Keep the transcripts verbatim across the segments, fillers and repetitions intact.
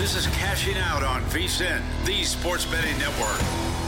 This is Cashing Out on VSiN, the Sports Betting Network.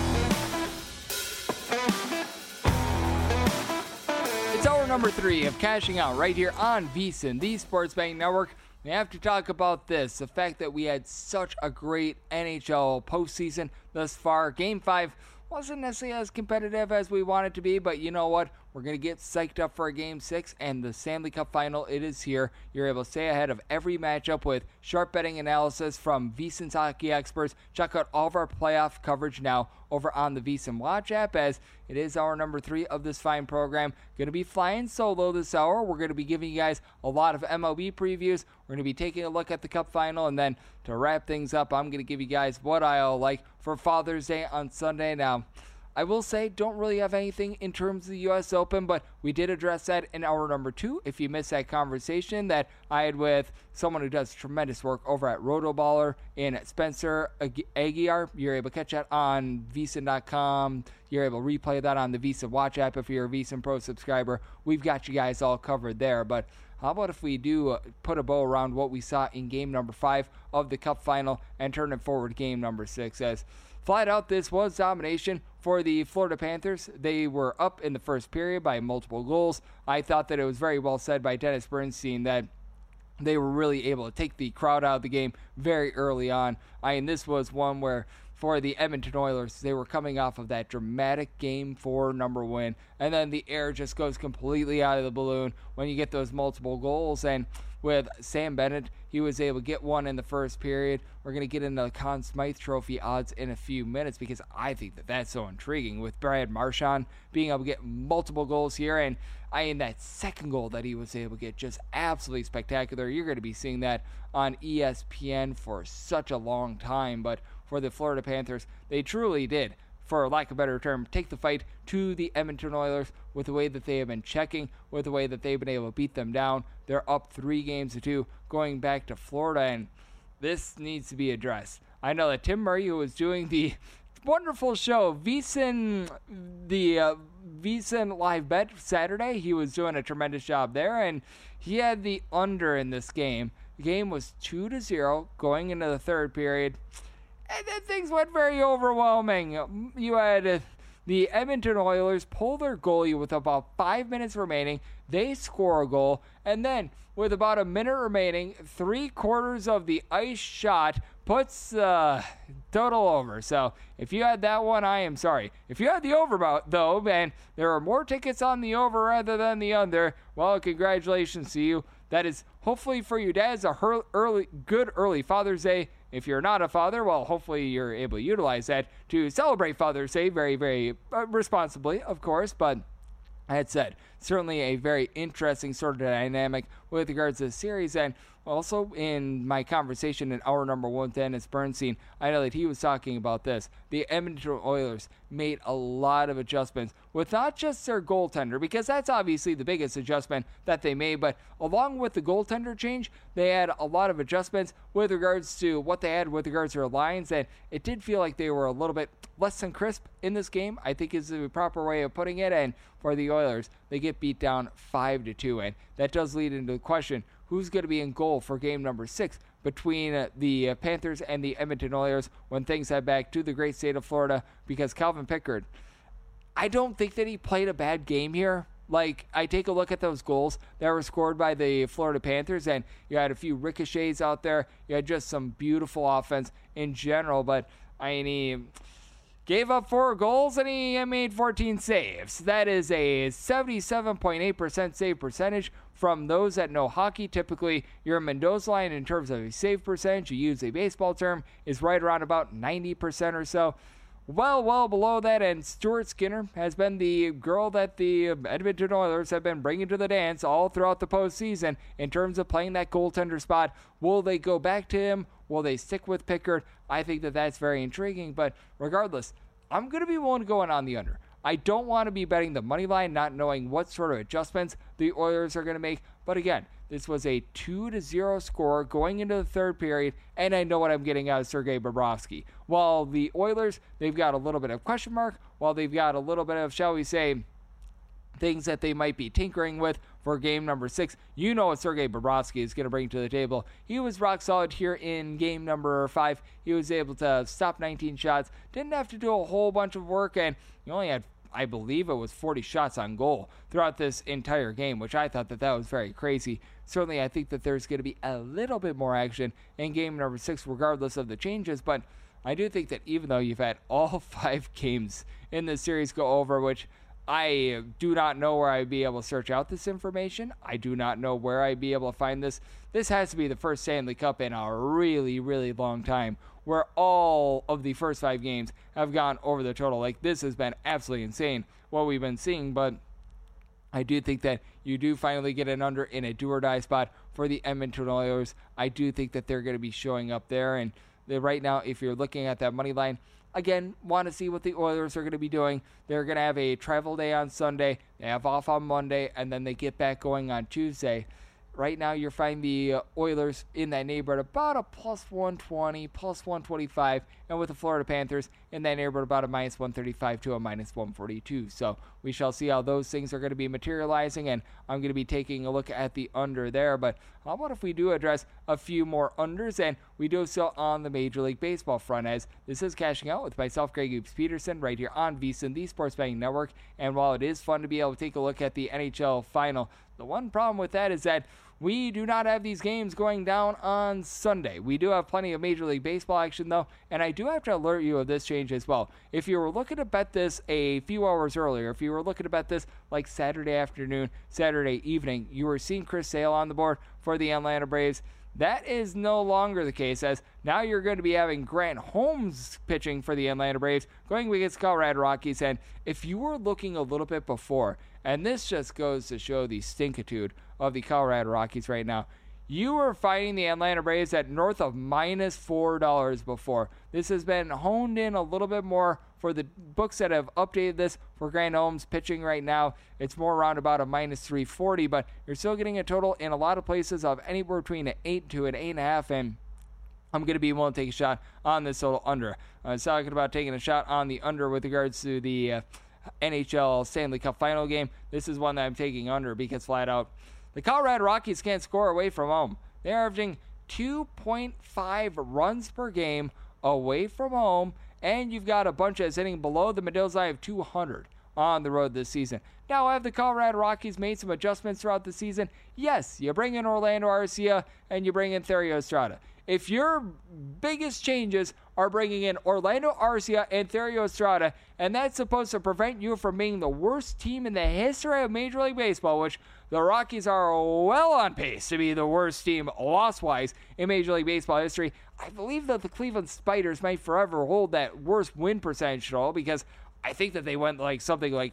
It's hour number three of Cashing Out right here on VSiN, the Sports Betting Network. We have to talk about this, the fact that we had such a great N H L postseason thus far. Game five wasn't necessarily as competitive as we want it to be, but you know what? We're going to get psyched up for a Game six, and the Stanley Cup Final, it is here. You're able to stay ahead of every matchup with sharp betting analysis from VSiN's hockey experts. Check out all of our playoff coverage now over on the VSiN Watch app, as it is hour number three of this fine program. Going to be flying solo this hour. We're going to be giving you guys a lot of M L B previews. We're going to be taking a look at the Cup Final, and then to wrap things up, I'm going to give you guys what I'll like for Father's Day on Sunday. Now, I will say, don't really have anything in terms of the U S Open, but we did address that in hour number two. If you missed that conversation that I had with someone who does tremendous work over at Rotoballer in Spencer Aguiar, you're able to catch that on V S I N dot com. You're able to replay that on the VSiN Watch app if you're a VSiN Pro subscriber. We've got you guys all covered there, but how about if we do uh, put a bow around what we saw in game number five of the Cup Final and turn it forward to game number six, as flat out, this was domination for the Florida Panthers. They were up in the first period by multiple goals. I thought that it was very well said by Dennis Bernstein that they were really able to take the crowd out of the game very early on. I mean, this was one where for the Edmonton Oilers, they were coming off of that dramatic game four number win, and then the air just goes completely out of the balloon when you get those multiple goals. And with Sam Bennett, he was able to get one in the first period. We're going to get into the Conn Smythe Trophy odds in a few minutes because I think that that's so intriguing with Brad Marchand being able to get multiple goals here. And I mean, that second goal that he was able to get, just absolutely spectacular. You're going to be seeing that on E S P N for such a long time. But for the Florida Panthers, they truly did, for lack of a better term, take the fight to the Edmonton Oilers with the way that they have been checking, with the way that they've been able to beat them down. They're up three games to two going back to Florida, and this needs to be addressed. I know that Tim Murray, who was doing the wonderful show, VSiN, the uh, VSiN Live Bet Saturday, he was doing a tremendous job there, and he had the under in this game. The game was two to zero going into the third period. And then things went very overwhelming. You had uh, the Edmonton Oilers pull their goalie with about five minutes remaining. They score a goal. And then, with about a minute remaining, three quarters of the ice shot puts uh, total over. So, if you had that one, I am sorry. If you had the over, though, and there are more tickets on the over rather than the under, well, congratulations to you. That is hopefully for you dads a her- early, good early Father's Day. If you're not a father, well, hopefully you're able to utilize that to celebrate Father's Day very, very uh, responsibly, of course. But that said, certainly a very interesting sort of dynamic with regards to the series. And also in my conversation in hour number one, Dennis Bernstein, I know that he was talking about this. The Edmonton Oilers made a lot of adjustments with not just their goaltender, because that's obviously the biggest adjustment that they made, but along with the goaltender change, they had a lot of adjustments with regards to what they had with regards to their lines, and it did feel like they were a little bit less than crisp in this game, I think is the proper way of putting it. And for the Oilers, they get beat down five to two, and that does lead into the question, who's going to be in goal for game number six between uh, the uh, Panthers and the Edmonton Oilers when things head back to the great state of Florida? Because Calvin Pickard, I don't think that he played a bad game here. Like, I take a look at those goals that were scored by the Florida Panthers, and you had a few ricochets out there. You had just some beautiful offense in general, but I mean, he gave up four goals and he made fourteen saves. That is a seventy-seven point eight percent save percentage. From those that know hockey, typically your Mendoza line in terms of a save percentage, you use a baseball term, is right around about ninety percent or so. Well, well below that, and Stuart Skinner has been the girl that the Edmonton Oilers have been bringing to the dance all throughout the postseason in terms of playing that goaltender spot. Will they go back to him? Will they stick with Pickard? I think that that's very intriguing, but regardless, I'm going to be willing to go in on the under. I don't want to be betting the money line, not knowing what sort of adjustments the Oilers are going to make. But again, this was a two to zero score going into the third period, and I know what I'm getting out of Sergei Bobrovsky. While the Oilers, they've got a little bit of question mark, while they've got a little bit of, shall we say, things that they might be tinkering with for game number six. You know what Sergei Bobrovsky is going to bring to the table. He was rock solid here in game number five. He was able to stop nineteen shots, didn't have to do a whole bunch of work, and he only had, I believe it was forty shots on goal throughout this entire game, which I thought that that was very crazy. Certainly, I think that there's going to be a little bit more action in game number six, regardless of the changes, but I do think that even though you've had all five games in this series go over, which I do not know where I'd be able to search out this information. I do not know where I'd be able to find this. This has to be the first Stanley Cup in a really, really long time where all of the first five games have gone over the total. Like, this has been absolutely insane what we've been seeing, but I do think that you do finally get an under in a do-or-die spot for the Edmonton Oilers. I do think that they're going to be showing up there, and right now, if you're looking at that money line, again, want to see what the Oilers are going to be doing. They're going to have a travel day on Sunday. They have off on Monday, and then they get back going on Tuesday. Right now, you're finding the uh, Oilers in that neighborhood about a plus one twenty, plus one twenty-five, and with the Florida Panthers in that neighborhood about a minus one thirty-five to a minus one forty-two. So we shall see how those things are going to be materializing, and I'm going to be taking a look at the under there. But how about if we do address a few more unders, and we do so on the Major League Baseball front, as this is Cashing Out with myself, Greg Hoops Peterson, right here on VSiN, the Sports Betting Network. And while it is fun to be able to take a look at the N H L final, the one problem with that is that we do not have these games going down on Sunday. We do have plenty of Major League Baseball action, though, and I do have to alert you of this change as well. If you were looking to bet this a few hours earlier, if you were looking to bet this like Saturday afternoon, Saturday evening, you were seeing Chris Sale on the board for the Atlanta Braves. That is no longer the case, as now you're going to be having Grant Holmes pitching for the Atlanta Braves, going against Colorado Rockies. And if you were looking a little bit before, and this just goes to show the stinkitude of the Colorado Rockies right now, you were fighting the Atlanta Braves at north of minus four dollars before. This has been honed in a little bit more for the books that have updated this for Grant Holmes pitching right now. It's more around about a minus three forty, but you're still getting a total in a lot of places of anywhere between an eight to an eight and a half, and I'm going to be willing to take a shot on this total under. I was talking about taking a shot on the under with regards to the uh, N H L Stanley Cup final game. This is one that I'm taking under because flat out, the Colorado Rockies can't score away from home. They're averaging two point five runs per game away from home, and you've got a bunch that's hitting below the Medill line of two hundred on the road this season. Now, have the Colorado Rockies made some adjustments throughout the season? Yes, you bring in Orlando Arcia and you bring in Thairo Estrada. If your biggest changes are bringing in Orlando Arcia and Thairo Estrada, and that's supposed to prevent you from being the worst team in the history of Major League Baseball, which the Rockies are well on pace to be the worst team loss-wise in Major League Baseball history, I believe that the Cleveland Spiders might forever hold that worst win percentage at all, because I think that they went like something like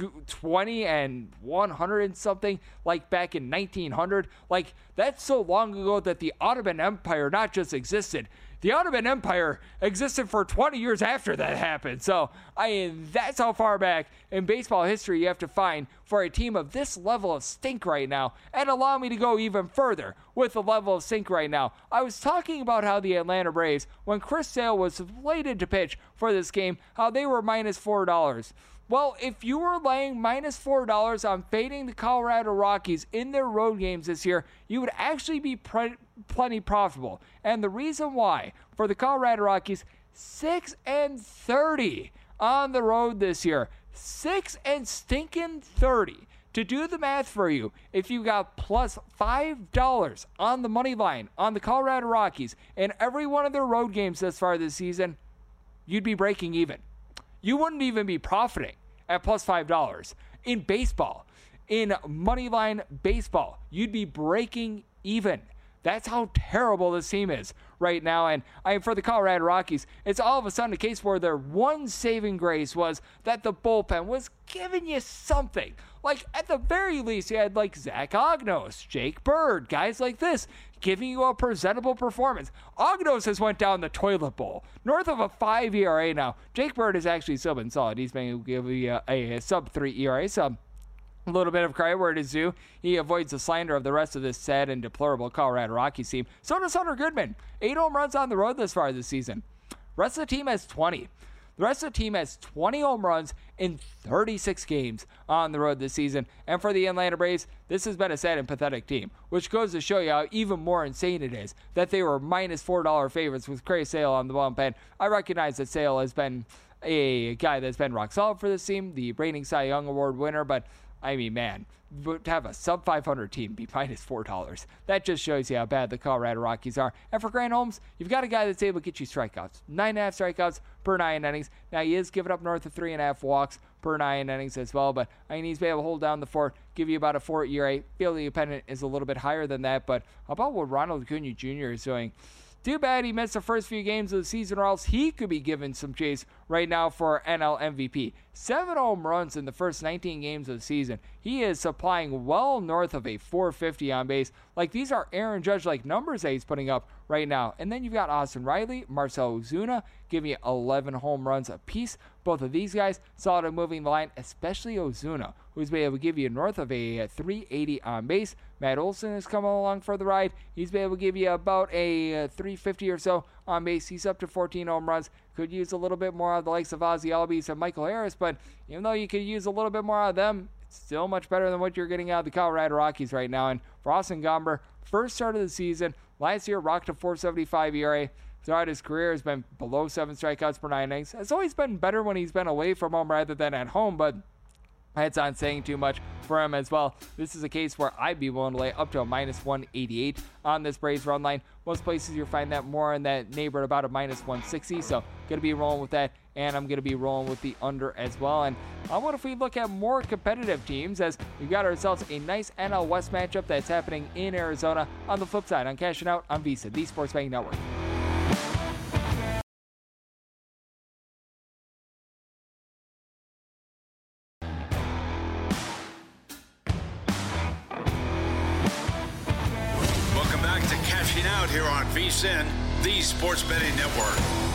twenty and one hundred and something, like back in nineteen hundred. Like, that's so long ago that the Ottoman Empire not just existed. The Ottoman Empire existed for twenty years after that happened. So, I mean, that's how far back in baseball history you have to find for a team of this level of stink right now. And allow me to go even further with the level of stink right now. I was talking about how the Atlanta Braves, when Chris Sale was slated to pitch for this game, how they were minus four dollars. Well, if you were laying minus four dollars on fading the Colorado Rockies in their road games this year, you would actually be pre- plenty profitable. And the reason why, for the Colorado Rockies, six and thirty on the road this year. six and stinking thirty. To do the math for you, if you got plus five dollars on the money line on the Colorado Rockies in every one of their road games thus far this season, you'd be breaking even. You wouldn't even be profiting at plus five dollars. In baseball, in moneyline baseball, you'd be breaking even. That's how terrible this team is right now. And I mean, for the Colorado Rockies, it's all of a sudden a case where their one saving grace was that the bullpen was giving you something. Like, at the very least, you had like Zach Ognos, Jake Bird, guys like this, giving you a presentable performance. Ognos has went down the toilet bowl, north of a five E R A now. Jake Bird has actually still been solid. He's been giving you a, a sub three E R A, sub a little bit of credit where it is due. He avoids the slander of the rest of this sad and deplorable Colorado Rockies team. So does Hunter Goodman. Eight home runs on the road this far this season. Rest of the team has twenty. The rest of the team has twenty home runs in thirty-six games on the road this season. And for the Atlanta Braves, this has been a sad and pathetic team, which goes to show you how even more insane it is that they were minus four dollar favorites with Chris Sale on the bump. And I recognize that Sale has been a guy that's been rock solid for this team, the reigning Cy Young Award winner, but I mean, man, to have a sub five hundred team be minus four dollars, that just shows you how bad the Colorado Rockies are. And for Grant Holmes, you've got a guy that's able to get you strikeouts. Nine and a half strikeouts per nine innings. Now, he is giving up north of three and a half walks per nine innings as well, but I mean, he's been able to hold down the fort, give you about a four E R A. Fielding dependent is a little bit higher than that, but how about what Ronald Acuna Junior is doing? Too bad he missed the first few games of the season, or else he could be given some chase right now for N L M V P. Seven home runs in the first nineteen games of the season. He is supplying well north of a four fifty on base. Like, these are Aaron Judge-like numbers that he's putting up right now. And then you've got Austin Riley, Marcell Ozuna, giving you eleven home runs apiece. Both of these guys solid at moving the line, especially Ozuna, who's been able to give you north of a three eighty on base. Matt Olson is coming along for the ride. He's been able to give you about a three fifty or so on base. He's up to fourteen home runs. Could use a little bit more of the likes of Ozzie Albies and Michael Harris, but even though you could use a little bit more out of them, it's still much better than what you're getting out of the Colorado Rockies right now. And for Austin Gomber, first start of the season, last year rocked a four seventy-five E R A. Throughout his career has been below seven strikeouts per nine innings. It's always been better when he's been away from home rather than at home, but that's not saying too much for him as well. This is a case where I'd be willing to lay up to a minus one eighty-eight on this Braves run line. Most places you'll find that more in that neighborhood about a minus one sixty, so going to be rolling with that, and I'm going to be rolling with the under as well. And uh, what if we look at more competitive teams, as we've got ourselves a nice N L West matchup that's happening in Arizona on the flip side on Cashing Out on VSiN, the Sports Betting Network. Out here on VSiN, the Sports Betting Network.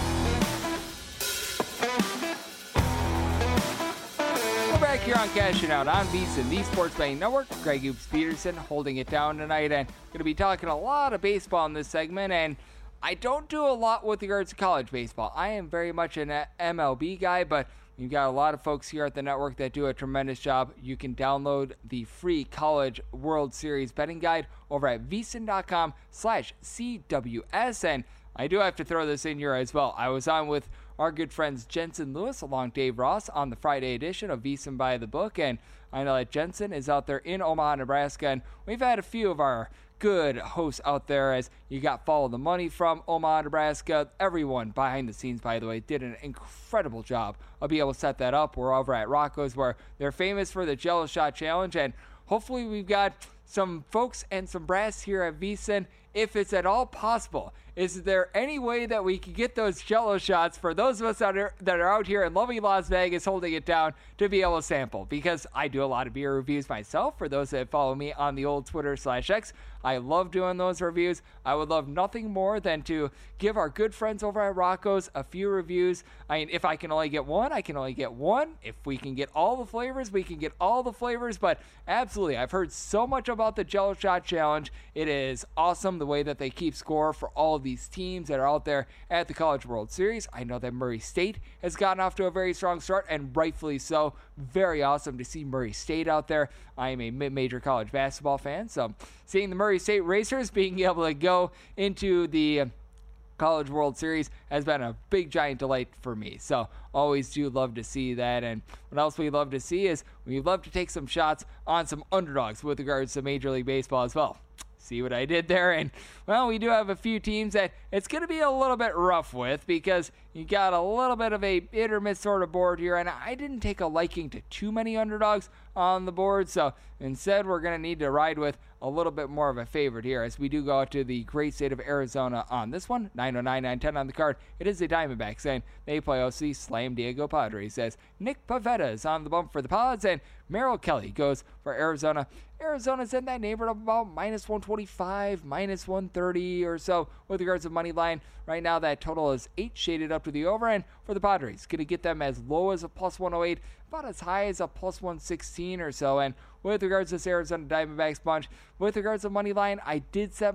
We're back here on Cashing Out on VSiN, the Sports Betting Network. Greg Oops Peterson holding it down tonight, and going to be talking a lot of baseball in this segment. And I don't do a lot with regards to college baseball. I am very much an M L B guy, but we've got a lot of folks here at the network that do a tremendous job. You can download the free College World Series betting guide over at vsin.com slash CWS. And I do have to throw this in here as well. I was on with our good friends Jensen Lewis along Dave Ross on the Friday edition of VSiN by the Book. And I know that Jensen is out there in Omaha, Nebraska. And we've had a few of our good hosts out there, as you got Follow the Money from Omaha, Nebraska. Everyone behind the scenes, by the way, did an incredible job of being able to set that up. We're over at Rocco's, where they're famous for the Jello Shot Challenge, and hopefully we've got some folks and some brass here at VSiN. If it's at all possible, is there any way that we can get those Jello shots for those of us that are, that are out here in lovely Las Vegas holding it down to be able to sample? Because I do a lot of beer reviews myself. For those that follow me on the old Twitter slash X, I love doing those reviews. I would love nothing more than to give our good friends over at Rocco's a few reviews. I mean, if I can only get one, I can only get one. If we can get all the flavors, we can get all the flavors. But absolutely, I've heard so much about the Jello Shot Challenge. It is awesome the way that they keep score for all of these teams that are out there at the College World Series. I know that Murray State has gotten off to a very strong start, and rightfully so. Very awesome to see Murray State out there. I am a mid-major college basketball fan, so seeing the Murray State Racers being able to go into the College World Series has been a big giant delight for me. So always do love to see that. And what else we love to see is we love to take some shots on some underdogs with regards to Major League Baseball as well. See what I did there? And, well, we do have a few teams that it's going to be a little bit rough with, because you got a little bit of a hit or miss sort of board here, and I didn't take a liking to too many underdogs on the board, so instead we're going to need to ride with a little bit more of a favorite here, as we do go out to the great state of Arizona on this one. nine oh nine, nine ten on the card. It is the Diamondbacks, and they play O C Slam Diego Padres, as Nick Pivetta is on the bump for the Pods, and Merrill Kelly goes for Arizona. Arizona's in that neighborhood of about minus one twenty-five, minus one thirty or so with regards to money line. Right now, that total is eight, shaded up to the over, and for the Padres, going to get them as low as a plus one oh eight, about as high as a plus one sixteen or so. And with regards to this Arizona Diamondbacks bunch, with regards to money line, I did set mine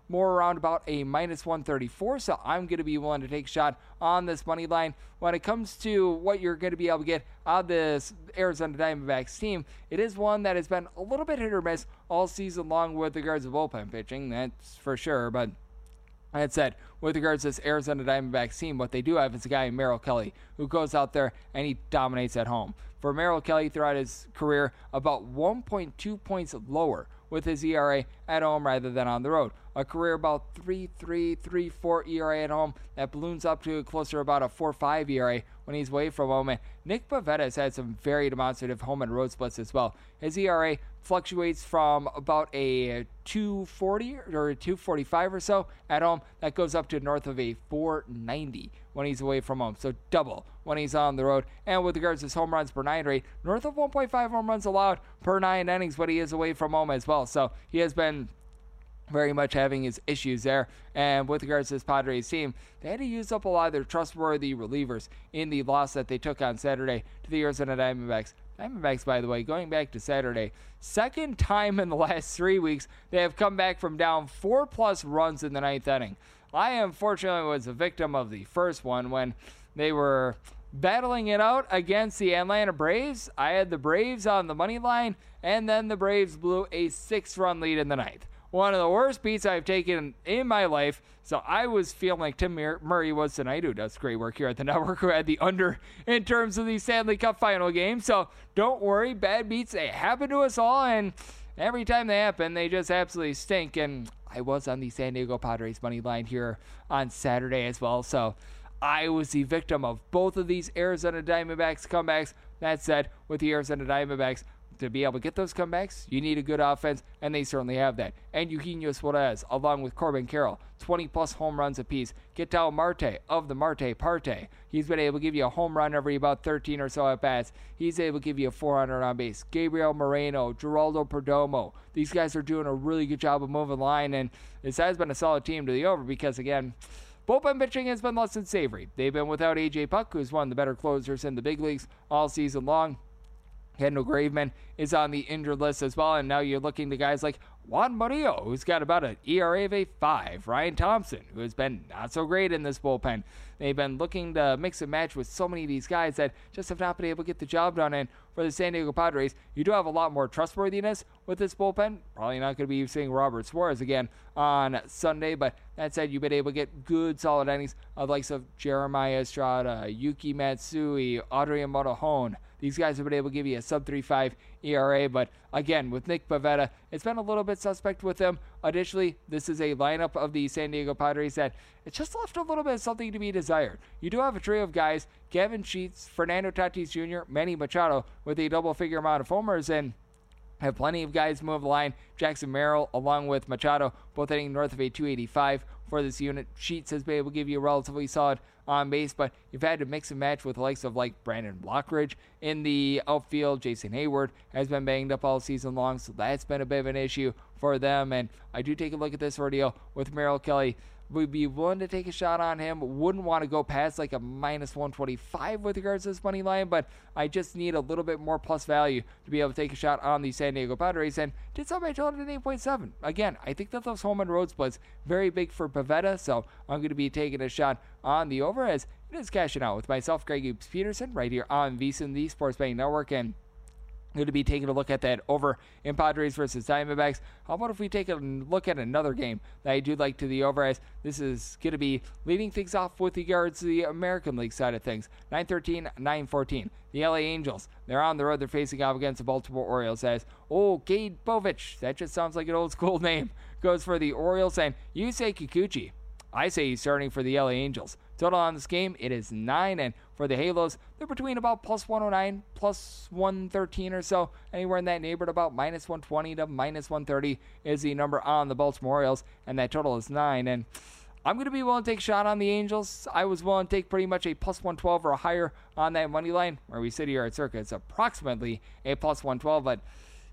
more around about a minus one thirty-four, so I'm going to be willing to take a shot on this money line. When it comes to what you're going to be able to get out of this Arizona Diamondbacks team, it is one that has been a little bit hit or miss all season long with regards to bullpen pitching, that's for sure, but that said, with regards to this Arizona Diamondbacks team, what they do have is a guy, Merrill Kelly, who goes out there and he dominates at home. For Merrill Kelly throughout his career, about one point two points lower with his E R A at home rather than on the road. A career about three point three, three point four E R A at home that balloons up to closer to about a four point five E R A when he's away from home. And Nick Pivetta has had some very demonstrative home and road splits as well. His E R A fluctuates from about a two forty or a two forty-five or so at home. That goes up to north of a four ninety when he's away from home. So double when he's on the road. And with regards to his home runs per nine rate, north of one point five home runs allowed per nine innings when he is away from home as well. So he has been very much having his issues there. And with regards to this Padres team, they had to use up a lot of their trustworthy relievers in the loss that they took on Saturday to the Arizona Diamondbacks. Diamondbacks, by the way, going back to Saturday, second time in the last three weeks, they have come back from down four-plus runs in the ninth inning. I, unfortunately, was a victim of the first one when they were battling it out against the Atlanta Braves. I had the Braves on the money line, and then the Braves blew a six-run lead in the ninth. One of the worst beats I've taken in my life. So I was feeling like Tim Murray was tonight, who does great work here at the network, who had the under in terms of the Stanley Cup final game. So don't worry, bad beats, they happen to us all, and every time they happen, they just absolutely stink. And I was on the San Diego Padres money line here on Saturday as well. So I was the victim of both of these Arizona Diamondbacks comebacks. That said, with the Arizona Diamondbacks, to be able to get those comebacks, you need a good offense, and they certainly have that. And Eugenio Suarez, along with Corbin Carroll, twenty-plus home runs apiece. Ketel Marte of the Marte Parte. He's been able to give you a home run every about thirteen or so at-bats. He's able to give you a four hundred on base. Gabriel Moreno, Geraldo Perdomo. These guys are doing a really good job of moving the line, and this has been a solid team to the over because, again, bullpen pitching has been less than savory. They've been without A J Puck, who's one of the better closers in the big leagues all season long. Kendall Graveman is on the injured list as well, and now you're looking to guys like Juan Murillo, who's got about an E R A of a five. Ryan Thompson, who has been not so great in this bullpen. They've been looking to mix and match with so many of these guys that just have not been able to get the job done. And for the San Diego Padres, you do have a lot more trustworthiness with this bullpen. Probably not going to be seeing Robert Suarez again on Sunday, but that said, you've been able to get good, solid innings of the likes of Jeremiah Estrada, Yuki Matsui, Adrian Morejon. These guys have been able to give you a sub three point five E R A, but again, with Nick Pivetta, it's been a little bit suspect with him. Additionally, this is a lineup of the San Diego Padres that it's just left a little bit of something to be desired. You do have a trio of guys, Gavin Sheets, Fernando Tatis Junior, Manny Machado, with a double-figure amount of homers, and have plenty of guys move the line. Jackson Merrill, along with Machado, both hitting north of a two eighty-five for this unit. Sheets has been able to give you a relatively solid on base, but you've had to mix and match with the likes of like Brandon Lockridge in the outfield. Jason Hayward has been banged up all season long, so that's been a bit of an issue for them. And I do take a look at this ordeal with Merrill Kelly. Would be willing to take a shot on him. Wouldn't want to go past like a minus one twenty-five with regards to this money line, but I just need a little bit more plus value to be able to take a shot on the San Diego Padres, and did so by total at eight point seven. Again, I think that those home and road splits very big for Pivetta, so I'm going to be taking a shot on the over as it is cashing out with myself, Greg Hughes Peterson, right here on VSiN, the Sports Betting Network, and going to be taking a look at that over in Padres versus Diamondbacks. How about if we take a look at another game that I do like to the over, as this is going to be leading things off with regards to the American League side of things. nine thirteen, nine fourteen. The L A Angels, they're on the road. They're facing off against the Baltimore Orioles as, oh, Gade Bovich, that just sounds like an old school name, goes for the Orioles, and you say Kikuchi. I say he's starting for the L A Angels. Total on this game, it is nine, and for the Halos, they're between about plus one oh nine, plus one thirteen or so. Anywhere in that neighborhood, about minus one twenty to minus one thirty is the number on the Baltimore Orioles, and that total is nine. And I'm going to be willing to take a shot on the Angels. I was willing to take pretty much a plus one twelve or higher on that money line. Where we sit here at Circa, it's approximately a plus one twelve, but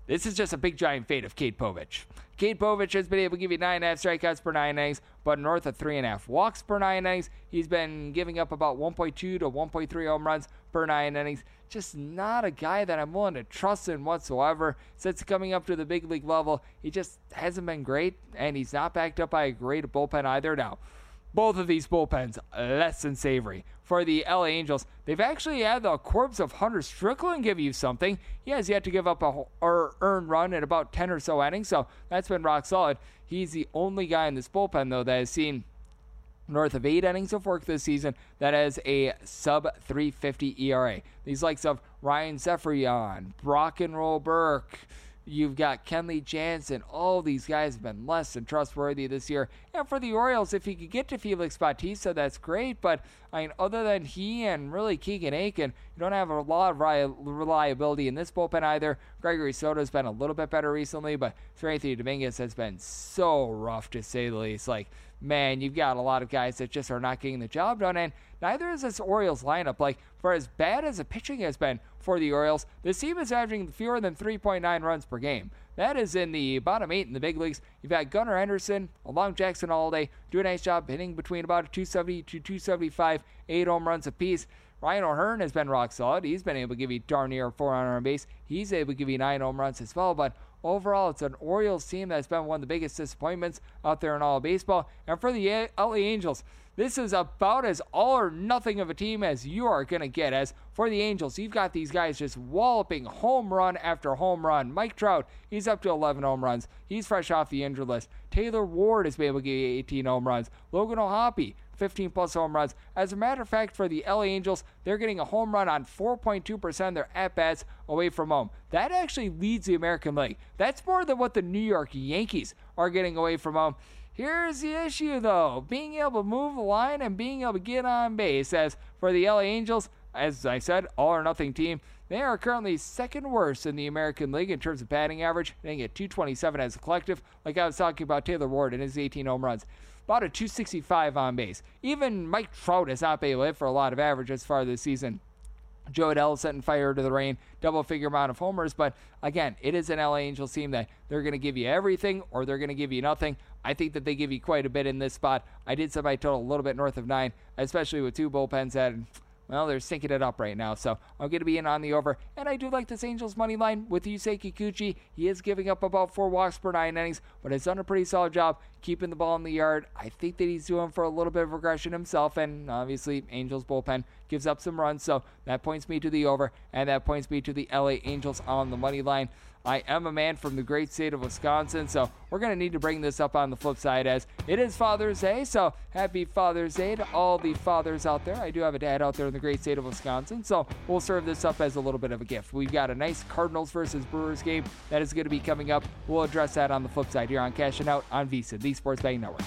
this is just a big giant fade of Cade Povich. Cade Povich has been able to give you nine and a half strikeouts per nine innings, but north of three and a half walks per nine innings. He's been giving up about one point two to one point three home runs per nine innings. Just not a guy that I'm willing to trust in whatsoever. Since coming up to the big league level, he just hasn't been great, and he's not backed up by a great bullpen either. Now, both of these bullpens less than savory. For the L A Angels, they've actually had the corpse of Hunter Strickland give you something. He has yet to give up a or earned run in about ten or so innings, so that's been rock solid. He's the only guy in this bullpen, though, that has seen north of eight innings of work this season that has a sub three fifty E R A. These likes of Ryan Zephyrion, Brock and Roll Burke, you've got Kenley Jansen. All these guys have been less than trustworthy this year. And for the Orioles, if you could get to Felix Bautista, that's great. But, I mean, other than he and really Keegan Aiken, you don't have a lot of reliability in this bullpen either. Gregory Soto's been a little bit better recently, but Anthony Dominguez has been so rough, to say the least. Like, man, you've got a lot of guys that just are not getting the job done, and neither is this Orioles lineup. Like, for as bad as the pitching has been for the Orioles, this team is averaging fewer than three point nine runs per game. That is in the bottom eight in the big leagues. You've got Gunnar Henderson, along Jackson Holiday, do a nice job hitting between about a two seventy to two seventy-five, eight home runs apiece. Ryan O'Hearn has been rock solid. He's been able to give you darn near four hundred on base. He's able to give you nine home runs as well, but overall, it's an Orioles team that's been one of the biggest disappointments out there in all of baseball. And for the L A Angels, this is about as all or nothing of a team as you are going to get. As for the Angels, you've got these guys just walloping home run after home run. Mike Trout, he's up to eleven home runs. He's fresh off the injured list. Taylor Ward has been able to give you eighteen home runs. Logan O'Hoppe, fifteen plus home runs. As a matter of fact, for the L A Angels, they're getting a home run on four point two percent of their at-bats away from home. That actually leads the American League. That's more than what the New York Yankees are getting away from home. Here's the issue, though. Being able to move the line and being able to get on base. As for the L A Angels, as I said, all or nothing team, they are currently second worst in the American League in terms of batting average. They get two twenty-seven as a collective. Like I was talking about Taylor Ward and his eighteen home runs. About a two sixty-five on base. Even Mike Trout has not been able to hit for a lot of average as far this season. Joe Adell setting fire to the rain, double-figure amount of homers. But, again, it is an L A Angels team that they're going to give you everything or they're going to give you nothing. I think that they give you quite a bit in this spot. I did set my total a little bit north of nine, especially with two bullpens that, well, they're sinking it up right now. So I'm going to be in on the over. And I do like this Angels money line with Yusei Kikuchi. He is giving up about four walks per nine innings, but has done a pretty solid job keeping the ball in the yard. I think that he's doing for a little bit of regression himself, and obviously Angels bullpen gives up some runs, so that points me to the over, and that points me to the L A Angels on the money line. I am a man from the great state of Wisconsin, so we're going to need to bring this up on the flip side, as it is Father's Day, so happy Father's Day to all the fathers out there. I do have a dad out there in the great state of Wisconsin, so we'll serve this up as a little bit of a gift. We've got a nice Cardinals versus Brewers game that is going to be coming up. We'll address that on the flip side here on Cashing Out on VSiN, the Sports Betting Network.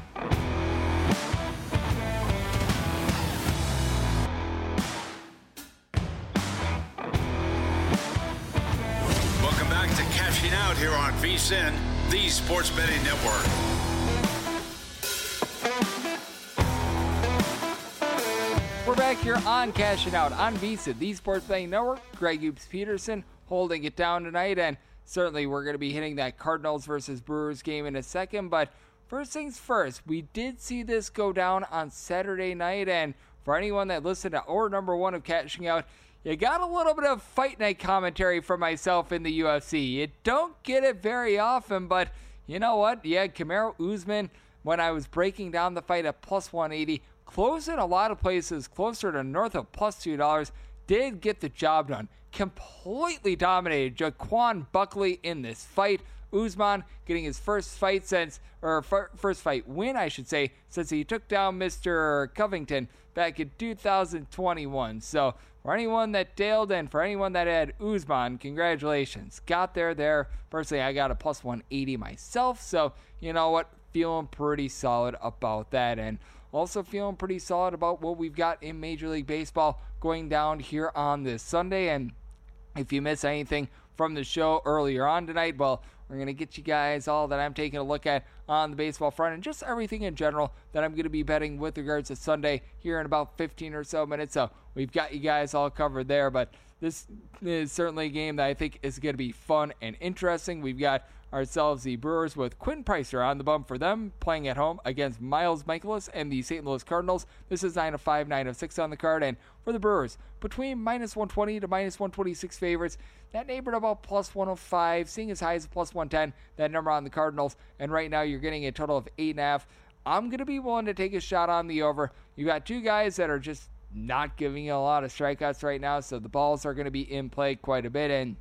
Cashing Out here on VSiN, the Sports Betting Network. We're back here on Cashing Out on VSiN, the Sports Betting Network. Greg Hoops Peterson holding it down tonight, and certainly we're going to be hitting that Cardinals versus Brewers game in a second. But first things first, we did see this go down on Saturday night, and for anyone that listened to our number one of Cashing Out, you got a little bit of fight night commentary from myself in the U F C. You don't get it very often, but you know what? You had Kamaru Usman when I was breaking down the fight at plus one eighty. Close in a lot of places, closer to north of plus two dollars. Did get the job done. Completely dominated Jaquan Buckley in this fight. Usman getting his first fight since, or f- first fight win, I should say, since he took down Mister Covington back in two thousand twenty-one. So, for anyone that tailed and for anyone that had Usman, congratulations. Got there there. Personally, I got a plus one eighty myself. So, you know what? Feeling pretty solid about that. And also feeling pretty solid about what we've got in Major League Baseball going down here on this Sunday. And if you miss anything from the show earlier on tonight, well, we're going to get you guys all that I'm taking a look at on the baseball front and just everything in general that I'm going to be betting with regards to Sunday here in about fifteen or so minutes. So we've got you guys all covered there. But this is certainly a game that I think is going to be fun and interesting. We've got ourselves the Brewers with Quinn Pricer on the bump for them, playing at home against Miles Michaelis and the Saint Louis Cardinals. This is nine of five, nine of six on the card, and for the Brewers, between minus one twenty to minus one twenty-six favorites, that neighborhood about plus one oh five, seeing as high as plus one ten, that number on the Cardinals, and right now you're getting a total of eight and a half. I'm going to be willing to take a shot on the over. You got two guys that are just not giving you a lot of strikeouts right now, so the balls are going to be in play quite a bit, and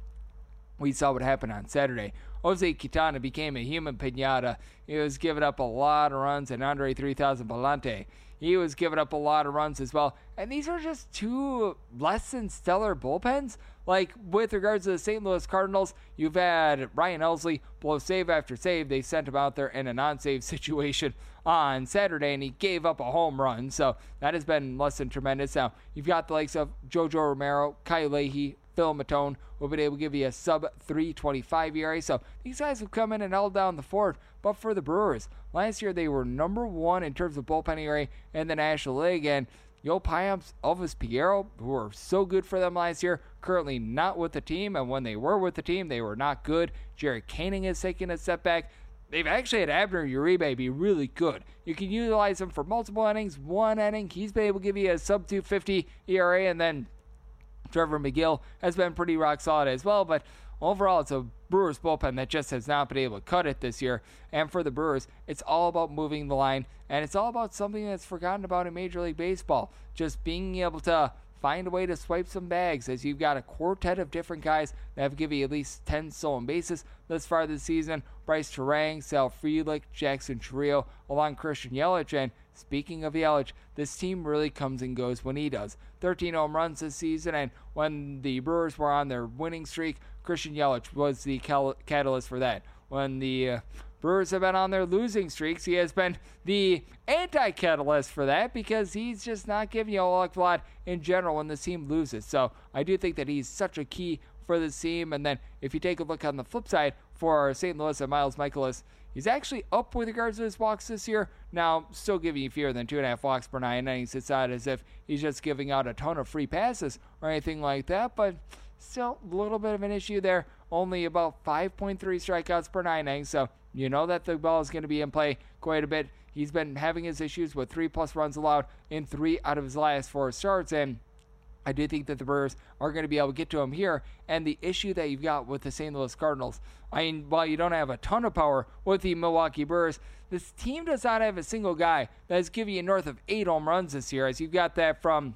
we saw what happened on Saturday. Jose Quintana became a human pinata. He was giving up a lot of runs, and Andre three thousand Palante, he was giving up a lot of runs as well. And these are just two less than stellar bullpens. Like, with regards to the Saint Louis Cardinals, you've had Ryan Helsley blow save after save. They sent him out there in a non-save situation on Saturday, and he gave up a home run. So that has been less than tremendous. Now, you've got the likes of Jojo Romero, Kyle Leahy, Phil Matone, who have been able to give you a sub three twenty-five E R A. So these guys have come in and held down the fort. But for the Brewers, last year they were number one in terms of bullpen E R A in the National League. And Yo Payamps, Elvis Piero, who were so good for them last year, currently not with the team. And when they were with the team, they were not good. Jerry Koenig is taking a step back. They've actually had Abner Uribe be really good. You can utilize him for multiple innings. One inning, he's been able to give you a sub two fifty E R A, and then Trevor McGill has been pretty rock solid as well, but overall it's a Brewers bullpen that just has not been able to cut it this year. And for the Brewers, it's all about moving the line, and it's all about something that's forgotten about in Major League Baseball, just being able to find a way to swipe some bags, as you've got a quartet of different guys that have given you at least ten stolen bases thus far this season. Bryce Terang, Sal Frelick, Jackson Chourio, along Christian Yelich. And speaking of Yelich, this team really comes and goes when he does. thirteen home runs this season, and when the Brewers were on their winning streak, Christian Yelich was the cal- catalyst for that. When the uh, Brewers have been on their losing streaks, he has been the anti-catalyst for that, because he's just not giving you a lot in general when the team loses. So I do think that he's such a key for the team. And then if you take a look on the flip side for Saint Louis and Miles Michaelis, he's actually up with regards to his walks this year. Now, still giving you fewer than two and a half walks per nine innings. It's not as if he's just giving out a ton of free passes or anything like that, but still a little bit of an issue there. Only about five point three strikeouts per nine innings, so you know that the ball is going to be in play quite a bit. He's been having his issues with three plus runs allowed in three out of his last four starts, and I do think that the Brewers are going to be able to get to him here. And the issue that you've got with the Saint Louis Cardinals, I mean, while you don't have a ton of power with the Milwaukee Brewers, this team does not have a single guy that is giving you north of eight home runs this year, as you've got that from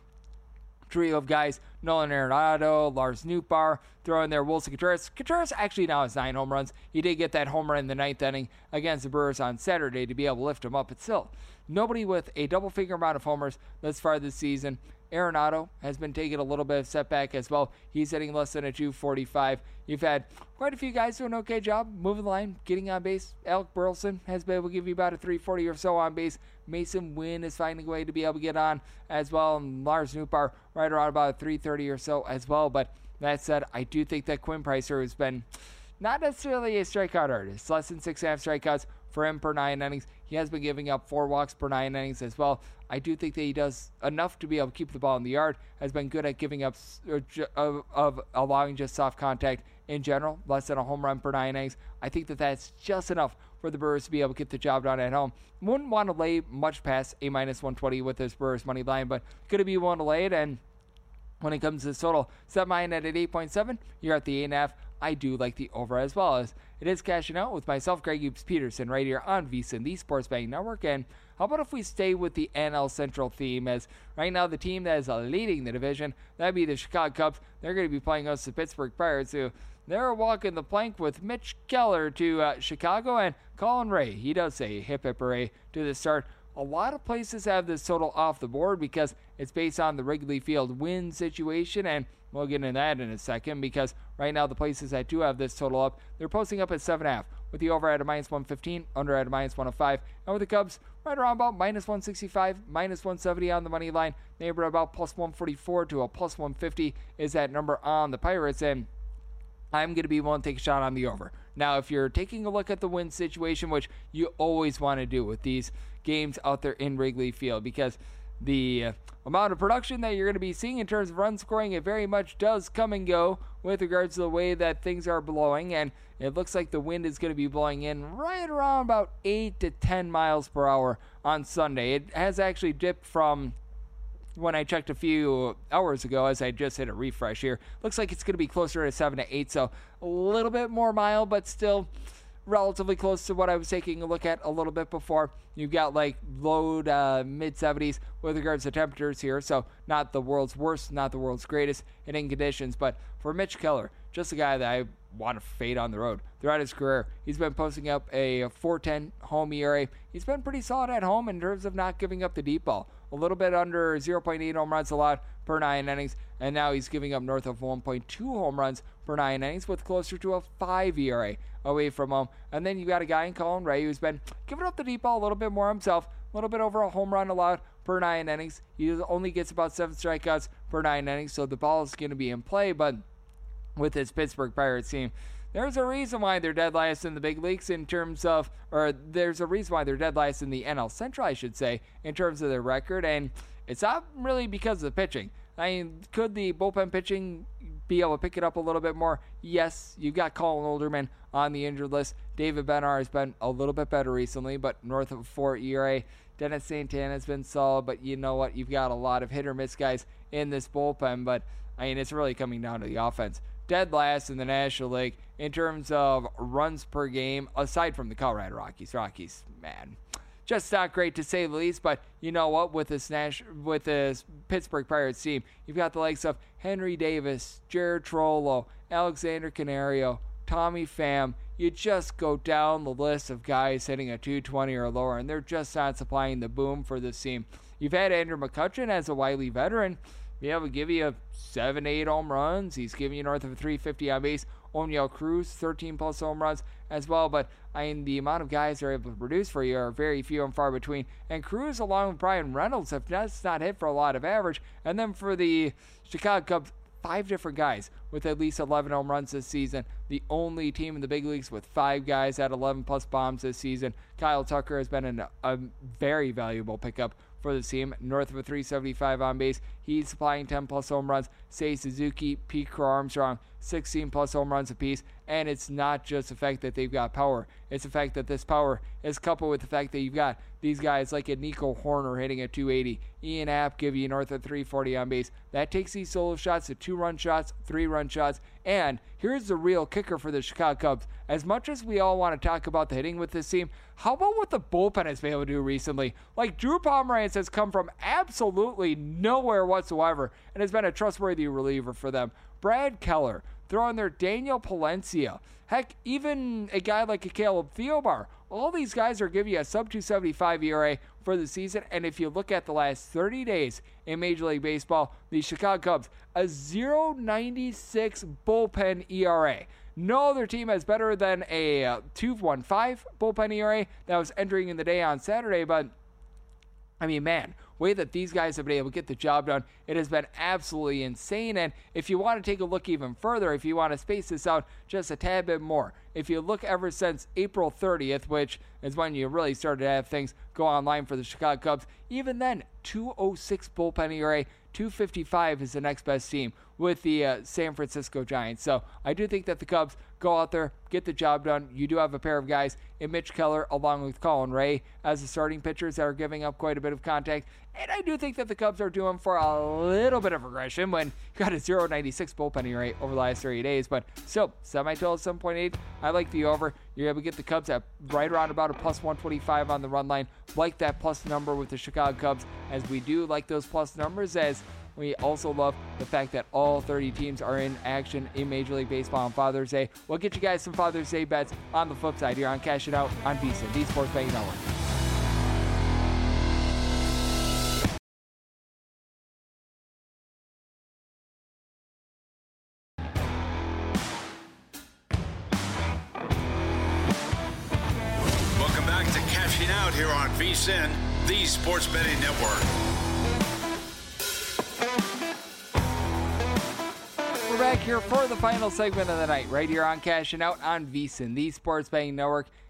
trio of guys, Nolan Arenado, Lars Nootbaar, throw in there Wilson Contreras. Contreras actually now has nine home runs. He did get that home run in the ninth inning against the Brewers on Saturday to be able to lift him up, but still, nobody with a double-figure amount of homers thus far this season. Arenado has been taking a little bit of setback as well. He's hitting less than a two forty-five. You've had quite a few guys do an okay job moving the line, getting on base. Alec Burleson has been able to give you about a three forty or so on base. Mason Wynn is finding a way to be able to get on as well. And Lars Nootbaar right around about a three thirty or so as well. But that said, I do think that Quinn Pricer has been not necessarily a strikeout artist. Less than six and a half strikeouts for him per nine innings. He has been giving up four walks per nine innings as well. I do think that he does enough to be able to keep the ball in the yard. Has been good at giving up, of, of allowing just soft contact in general. Less than a home run per nine innings. I think that that's just enough for the Brewers to be able to get the job done at home. Wouldn't want to lay much past a minus one twenty with this Brewers money line, but could it be one to lay it? And when it comes to this total, set mine at eight point seven. You're at the eight and a half. I do like the over as well, as it is cashing out with myself, Greg Hughes Peterson, right here on VSiN, the Sports Betting Network. And how about if we stay with the N L Central theme, as right now the team that is leading the division, that'd be the Chicago Cubs. They're going to be playing us the Pittsburgh Pirates, who they're walking the plank with Mitch Keller to uh, Chicago, and Colin Ray, he does say hip hip hooray to the start. A lot of places have this total off the board because it's based on the Wrigley Field win situation, and we'll get into that in a second, because right now the places that do have this total up, they're posting up at seven point five, with the over at a minus one fifteen, under at a minus one oh five, and with the Cubs right around about minus one sixty-five, minus one seventy on the money line. Neighbor about plus one forty-four to a plus one fifty is that number on the Pirates, and I'm going to be willing to take a shot on the over. Now, if you're taking a look at the win situation, which you always want to do with these games out there in Wrigley Field, because the uh, amount of production that you're going to be seeing in terms of run scoring, it very much does come and go with regards to the way that things are blowing, and it looks like the wind is going to be blowing in right around about eight to ten miles per hour on Sunday. It has actually dipped from when I checked a few hours ago, as I just hit a refresh here. Looks like it's going to be closer to seven to eight, so a little bit more mild, but still relatively close to what I was taking a look at a little bit before. You've got like low uh, mid seventies with regards to temperatures here, so not the world's worst, not the world's greatest hitting conditions. But for Mitch Keller, just a guy that I want to fade on the road throughout his career. He's been posting up a four ten home E R A. He's been pretty solid at home in terms of not giving up the deep ball. A little bit under zero point eight home runs allowed per nine innings, and now he's giving up north of one point two home runs per nine innings with closer to a five E R A away from home. And then you got a guy in Colin Ray who's been giving up the deep ball a little bit more himself, a little bit over a home run allowed per nine innings. He only gets about seven strikeouts per nine innings, so the ball is going to be in play, but with his Pittsburgh Pirates team, there's a reason why they're dead last in the big leagues in terms of, or there's a reason why they're dead last in the N L Central, I should say, in terms of their record, and it's not really because of the pitching. I mean, could the bullpen pitching be able to pick it up a little bit more? Yes, you've got Colin Olderman on the injured list. David Benar has been a little bit better recently, but north of a four E R A. Dennis Santana has been solid, but you know what? You've got a lot of hit or miss guys in this bullpen, but I mean, it's really coming down to the offense. Dead last in the National League in terms of runs per game, aside from the Colorado Rockies. Rockies, man, just not great to say the least. But you know what? With this Nash, with this Pittsburgh Pirates team, you've got the likes of Henry Davis, Jared Trollo, Alexander Canario, Tommy Pham. You just go down the list of guys hitting a two twenty or lower, and they're just not supplying the boom for this team. You've had Andrew McCutchen as a wily veteran be able to give you seven, eight home runs. He's giving you north of a three fifty on base. O'Neill Cruz, thirteen plus home runs as well. But I mean, the amount of guys that are able to produce for you are very few and far between. And Cruz, along with Brian Reynolds, have just not hit for a lot of average. And then for the Chicago Cubs, five different guys with at least eleven home runs this season. The only team in the big leagues with five guys at eleven plus bombs this season. Kyle Tucker has been an, a very valuable pickup for the team, north of a three seventy-five on base. He's supplying ten plus home runs. Seiya Suzuki, Pete Crow Armstrong, sixteen plus home runs apiece. And it's not just the fact that they've got power. It's the fact that this power is coupled with the fact that you've got these guys like a Nico Horner hitting at two eighty. Ian Happ give you north of three forty on base. That takes these solo shots to two-run shots, three-run shots. And here's the real kicker for the Chicago Cubs. As much as we all want to talk about the hitting with this team, how about what the bullpen has been able to do recently? Like, Drew Pomeranz has come from absolutely nowhere whatsoever and has been a trustworthy reliever for them. Brad Keller, throwing their Daniel Palencia. Heck, even a guy like a Caleb Thielbar. All these guys are giving you a sub two seventy-five E R A for the season. And if you look at the last thirty days in Major League Baseball, the Chicago Cubs, a point oh nine six bullpen E R A. No other team has better than a uh, two point one five bullpen E R A that was entering in the day on Saturday, but I mean, man, way that these guys have been able to get the job done, it has been absolutely insane. And if you want to take a look even further, if you want to space this out just a tad bit more, if you look ever since April thirtieth, which is when you really started to have things go online for the Chicago Cubs, even then, two oh six bullpen E R A, two fifty-five is the next best team with the uh, San Francisco Giants. So I do think that the Cubs go out there, get the job done. You do have a pair of guys in Mitch Keller along with Colin Ray as the starting pitchers that are giving up quite a bit of contact. And I do think that the Cubs are doing for a little bit of regression when you got a point oh nine six bullpen E R A over the last thirty days. But still, semi-total seven point eight. I like the over. You're able to get the Cubs at right around about a plus one twenty-five on the run line. Like that plus number with the Chicago Cubs, as we do like those plus numbers, as we also love the fact that all thirty teams are in action in Major League Baseball on Father's Day. We'll get you guys some Father's Day bets on the flip side here on Cash It Out on VSiN, the Sports Betting Network. Welcome back to Cashing Out here on VSiN, the Sports Betting Network. We're back here for the final segment of the night, right here on Cashing Out on VSiN, the Sports Betting Network.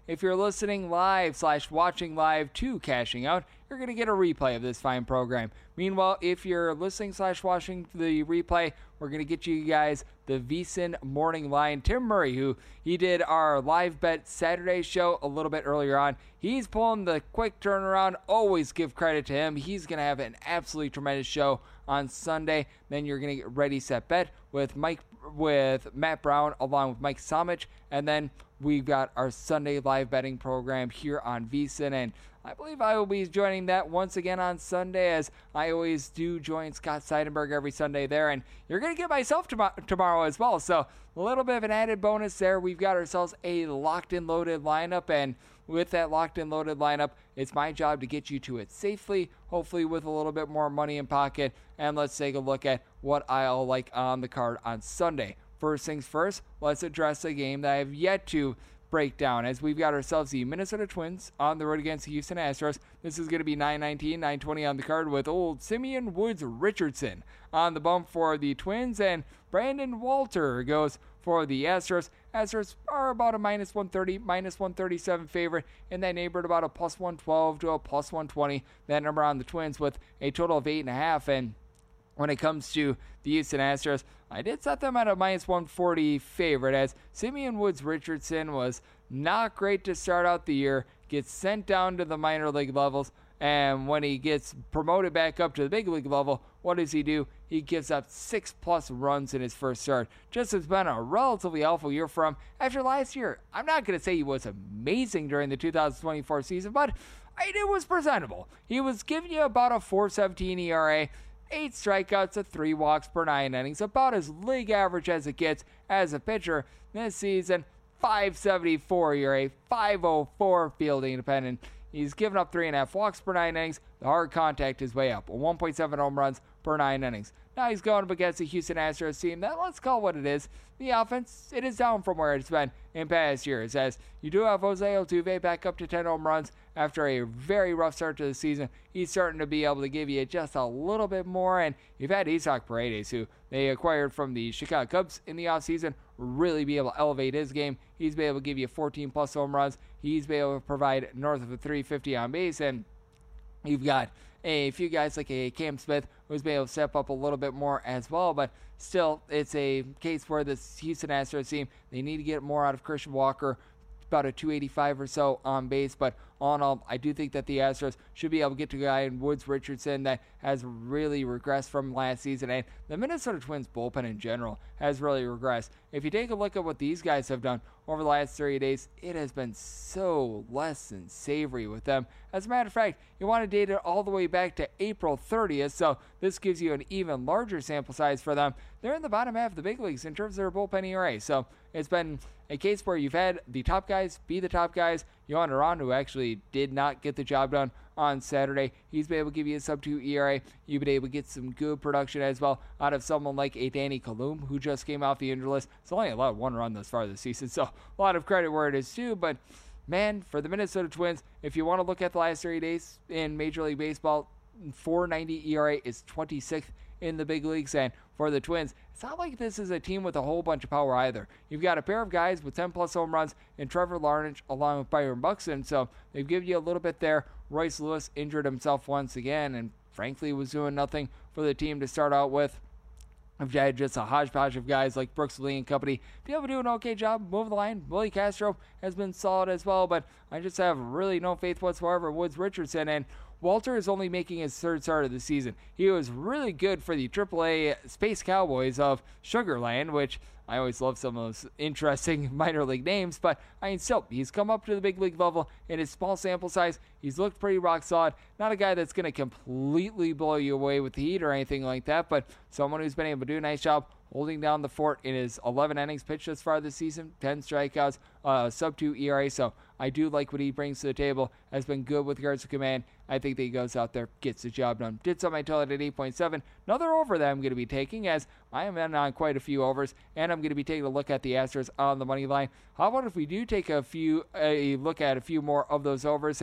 if you're listening live slash watching live to Cashing Out, you're going to get a replay of this fine program. Meanwhile, if you're listening slash watching the replay, we're going to get you guys the VSiN Morning Line. Tim Murray, who he did our live bet Saturday show a little bit earlier on, he's pulling the quick turnaround. Always give credit to him. He's going to have an absolutely tremendous show on Sunday. Then you're going to get Ready, Set, Bet with Mike, with Matt Brown along with Mike Somich, and then we've got our Sunday live betting program here on VSiN, and I believe I will be joining that once again on Sunday, as I always do join Scott Seidenberg every Sunday there, and you're going to get myself tom- tomorrow as well, so a little bit of an added bonus there. We've got ourselves a locked and loaded lineup, and with that locked and loaded lineup, it's my job to get you to it safely, hopefully with a little bit more money in pocket, and let's take a look at what I'll like on the card on Sunday. First things first, let's address a game that I have yet to break down, as we've got ourselves the Minnesota Twins on the road against the Houston Astros. This is going to be nine nineteen, nine twenty on the card, with old Simeon Woods Richardson on the bump for the Twins, and Brandon Walter goes for the Astros. Astros are about a minus one thirty, minus one thirty-seven favorite in that neighborhood, about a plus one twelve to a plus one twenty. That number on the Twins with a total of eight and a half. And when it comes to the Houston Astros, I did set them at a minus one forty favorite, as Simeon Woods Richardson was not great to start out the year, gets sent down to the minor league levels, and when he gets promoted back up to the big league level, what does he do? He gives up six plus runs in his first start. Just has been a relatively awful year for him after last year. I'm not going to say he was amazing during the two thousand twenty-four season, but it was presentable. He was giving you about a four seventeen E R A, eight strikeouts, and three walks per nine innings, about as league average as it gets as a pitcher. This season, five seventy-four E R A, five oh four fielding independent. He's given up three and a half walks per nine innings. The hard contact is way up, one point seven home runs per nine innings. Now he's going up against the Houston Astros team that, let's call what it is, the offense, it is down from where it's been in past years, as you do have Jose Altuve back up to ten home runs after a very rough start to the season. He's starting to be able to give you just a little bit more, and you've had Isaac Paredes, who they acquired from the Chicago Cubs in the offseason, really be able to elevate his game. He's been able to give you fourteen plus home runs. He's been able to provide north of a three fifty on base, and you've got a few guys like a Cam Smith who's been able to step up a little bit more as well, but still, it's a case where this Houston Astros team, they need to get more out of Christian Walker, about a two eighty-five or so on base, but all in all, I do think that the Astros should be able to get to a guy in Woods Richardson that has really regressed from last season, and the Minnesota Twins bullpen in general has really regressed. If you take a look at what these guys have done over the last thirty days, it has been so less than savory with them. As a matter of fact, you want to date it all the way back to April thirtieth, so this gives you an even larger sample size for them. They're in the bottom half of the big leagues in terms of their bullpen E R A, so it's been a case where you've had the top guys be the top guys. Yohan Duran, who actually did not get the job done on Saturday, he's been able to give you a sub two E R A. You've been able to get some good production as well out of someone like a Danny Kalum, who just came off the injury list. It's only allowed one run thus far this season, so a lot of credit where it is due. But man, for the Minnesota Twins, if you want to look at the last thirty days in Major League Baseball, four ninety E R A is twenty-sixth in the big leagues, and for the Twins, it's not like this is a team with a whole bunch of power either. You've got a pair of guys with ten plus home runs in Trevor Larnach along with Byron Buxton, so they've given you a little bit there. Royce Lewis injured himself once again, and frankly was doing nothing for the team to start out with. I've had just a hodgepodge of guys like Brooks Lee and company be able to do an okay job moving the line. Willie Castro has been solid as well, but I just have really no faith whatsoever in Woods Richardson, and Walter is only making his third start of the season. He was really good for the triple A Space Cowboys of Sugar Land, which I always love some of those interesting minor league names, but I mean, still, he's come up to the big league level in his small sample size. He's looked pretty rock solid. Not a guy that's going to completely blow you away with the heat or anything like that, but someone who's been able to do a nice job holding down the fort in his eleven innings pitched thus far this season, ten strikeouts, uh, sub two E R A, so I do like what he brings to the table, has been good with regards to command. I think that he goes out there, gets the job done. Did some, I tell it at eight point seven. Another over that I'm going to be taking, as I am in on quite a few overs, and I'm going to be taking a look at the Astros on the money line. How about if we do take a few a look at a few more of those overs, and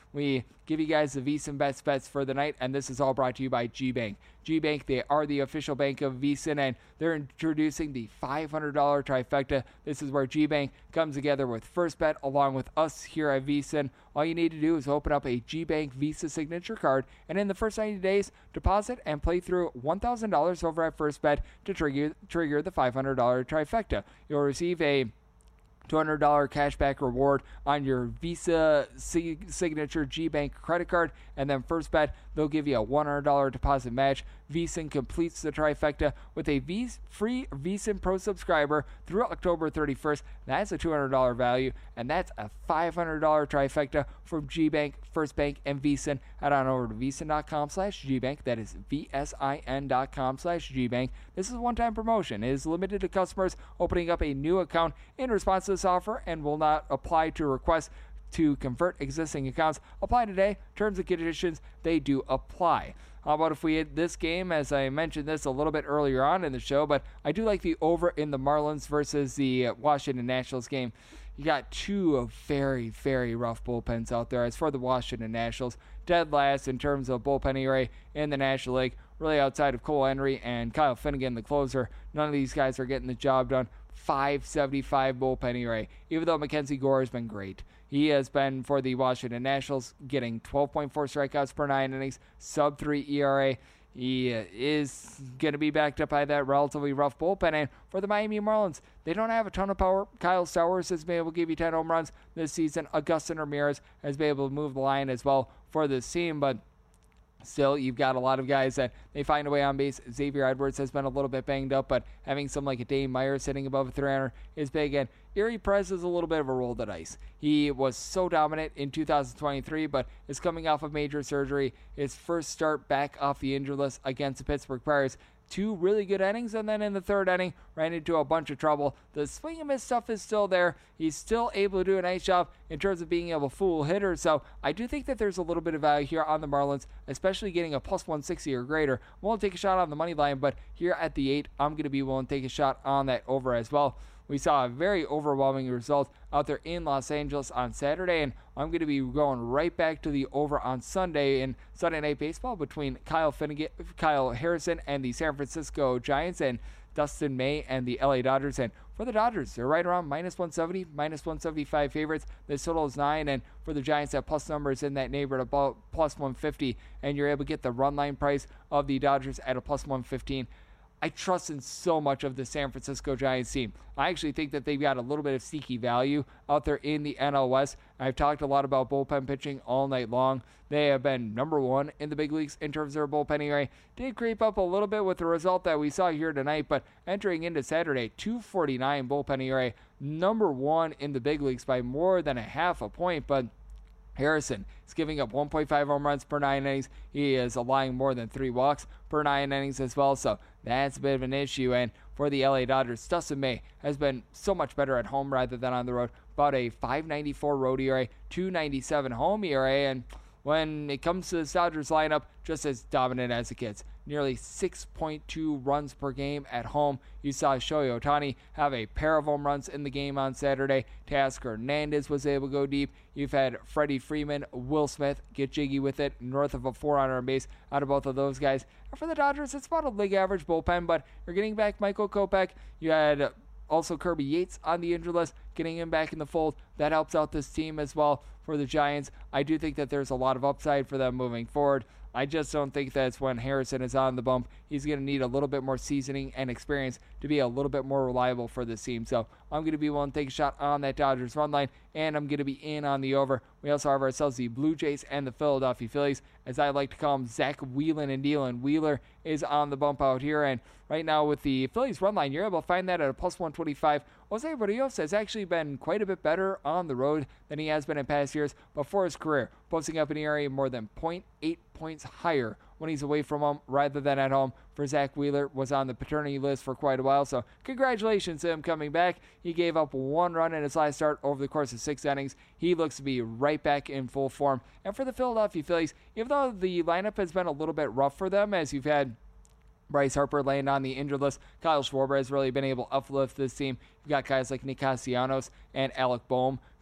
we give you guys the VSiN best bets for the night, and this is all brought to you by G-Bank. G-Bank, they are the official bank of VSiN, and they're introducing the five hundred dollars trifecta. This is where G-Bank comes together with First Bet along with us here at VSiN. All you need to do is open up a G-Bank Visa signature card, and in the first ninety days, deposit and play through one thousand dollars over at First Bet to trigger, trigger the five hundred dollars trifecta. You'll receive a two hundred dollars cashback reward on your Visa signature G-Bank credit card, and then First Bet, they'll give you a one hundred dollars deposit match. VSiN completes the trifecta with a v- free VSiN Pro subscriber through October thirty-first. That's a two hundred dollars value, and that's a five hundred dollars trifecta from G-Bank, First Bank, and VSiN. Head on over to VSiN.com slash G-Bank. That is V-S-I-N dot com slash G-Bank. This is a one-time promotion. It is limited to customers opening up a new account in response to this offer and will not apply to requests to convert existing accounts. Apply today. Terms and conditions, they do apply. How about if we hit this game, as I mentioned this a little bit earlier on in the show, but I do like the over in the Marlins versus the Washington Nationals game. You got two very, very rough bullpens out there. As for the Washington Nationals, dead last in terms of bullpen E R A in the National League, really outside of Cole Henry and Kyle Finnegan, the closer. None of these guys are getting the job done. five seventy-five bullpen E R A, even though Mackenzie Gore has been great. He has been, for the Washington Nationals, getting twelve point four strikeouts per nine innings, sub three E R A. He uh, is going to be backed up by that relatively rough bullpen. And for the Miami Marlins, they don't have a ton of power. Kyle Stowers has been able to give you ten home runs this season. Augustin Ramirez has been able to move the line as well for this team, but still, you've got a lot of guys that they find a way on base. Xavier Edwards has been a little bit banged up, but having some like a Dave Myers sitting above three hundred is big. And Erie Perez is a little bit of a roll of the dice. He was so dominant in two thousand twenty-three, but is coming off of major surgery. His first start back off the injured list against the Pittsburgh Pirates. Two really good innings, and then in the third inning, ran into a bunch of trouble. The swing and miss stuff is still there. He's still able to do a nice job in terms of being able to fool hitters. So I do think that there's a little bit of value here on the Marlins, especially getting a plus one sixty or greater. I won't take a shot on the money line, but here at the eight, I'm going to be willing to take a shot on that over as well. We saw a very overwhelming result out there in Los Angeles on Saturday, and I'm going to be going right back to the over on Sunday in Sunday Night Baseball between Kyle Finnegan, Kyle Harrison and the San Francisco Giants, and Dustin May and the L A Dodgers. And for the Dodgers, they're right around minus one seventy, minus one seventy-five favorites. This total is nine, and for the Giants, that plus number is in that neighborhood about plus one fifty, and you're able to get the run line price of the Dodgers at a plus one fifteen. I trust in so much of the San Francisco Giants team. I actually think that they've got a little bit of sneaky value out there in the N L West. I've talked a lot about bullpen pitching all night long. They have been number one in the big leagues in terms of their bullpen E R A. Did creep up a little bit with the result that we saw here tonight, but entering into Saturday, two forty-nine bullpen E R A, number one in the big leagues by more than a half a point, but Harrison is giving up one point five home runs per nine innings. He is allowing more than three walks per nine innings as well, so that's a bit of an issue. And for the L A Dodgers, Dustin May has been so much better at home rather than on the road. About a five ninety-four road E R A, two ninety-seven home E R A, and when it comes to the Dodgers lineup, just as dominant as it gets. Nearly six point two runs per game at home. You saw Shohei Ohtani have a pair of home runs in the game on Saturday. Teoscar Hernandez was able to go deep. You've had Freddie Freeman, Will Smith get jiggy with it, north of a four on base out of both of those guys. And for the Dodgers, it's about a league average bullpen, but you're getting back Michael Kopech. You had also Kirby Yates on the injured list, getting him back in the fold. That helps out this team as well. For the Giants, I do think that there's a lot of upside for them moving forward. I just don't think that's when Harrison is on the bump. He's going to need a little bit more seasoning and experience to be a little bit more reliable for this team. So I'm going to be willing to take a shot on that Dodgers run line, and I'm going to be in on the over. We also have ourselves the Blue Jays and the Philadelphia Phillies, as I like to call them, Zach Wheeling and dealing. Wheeler is on the bump out here, and right now with the Phillies run line, you're able to find that at a plus one twenty-five. Jose Barrios has actually been quite a bit better on the road than he has been in past years, but for his career, posting up an E R A more than point eight points higher when he's away from home rather than at home. For Zach Wheeler, was on the paternity list for quite a while, so congratulations to him coming back. He gave up one run in his last start over the course of six innings. He looks to be right back in full form. And for the Philadelphia Phillies, even though the lineup has been a little bit rough for them, as you've had Bryce Harper laying on the injured list, Kyle Schwarber has really been able to uplift this team. You've got guys like Nick Castellanos and Alec Boehm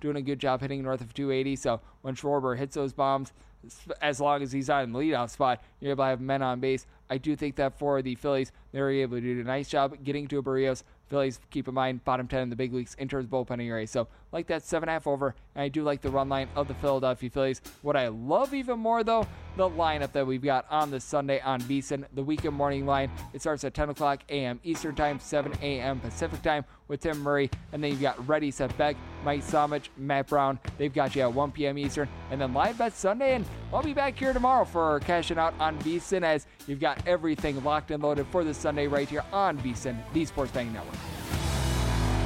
doing a good job hitting north of two eighty. So when Schwarber hits those bombs, as long as he's not in the leadoff spot, you're able to have men on base. I do think that for the Phillies, they're able to do a nice job getting to a Barrios. Phillies, keep in mind, bottom ten in the big leagues in terms of bullpen E R A. So, like that seven point five over, and I do like the run line of the Philadelphia Phillies. What I love even more, though, the lineup that we've got on this Sunday on VSiN, the weekend morning line. It starts at ten o'clock a.m. Eastern Time, seven a.m. Pacific Time with Tim Murray, and then you've got Reddy Setbeck, Mike Somich, Matt Brown. They've got you at one p.m. Eastern, and then live bet Sunday, and I'll be back here tomorrow for cashing out on VSiN as you've got everything locked and loaded for this Sunday right here on VSiN, the Sports Betting Network.